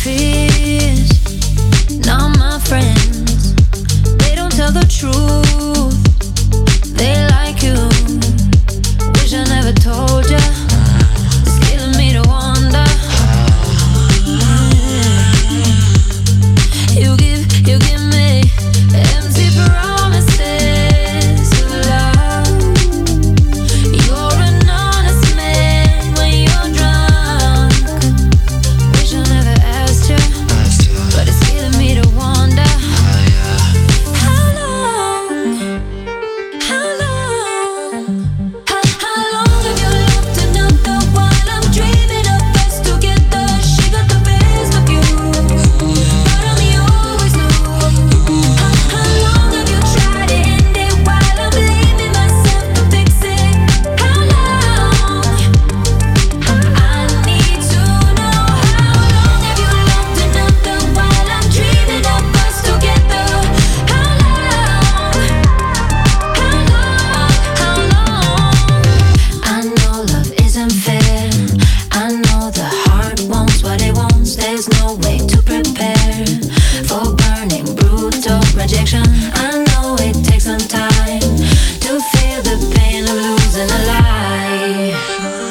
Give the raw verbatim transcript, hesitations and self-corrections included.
fears, not my friends. They don't tell the truth. They like you. Wish I never told ya. It's killing me to wonder. You give, you give me empty promises of love. You're an honest man when you're drunk. Wish I never asked you, but it's killing me to wonder. How long, how long, how, how long have you loved another while I'm dreaming of us together? She got the best of you, but I'm the always knew. How, how long have you tried to end it while I'm blaming myself for fixing? How long? I need to know. How long have you loved another while I'm dreaming of us together? How long? How long? How long? I know love isn't fair. I know the heart wants what it wants. There's no way to prepare for burning, brutal rejection. I know it takes some time to feel the pain of losing a lie.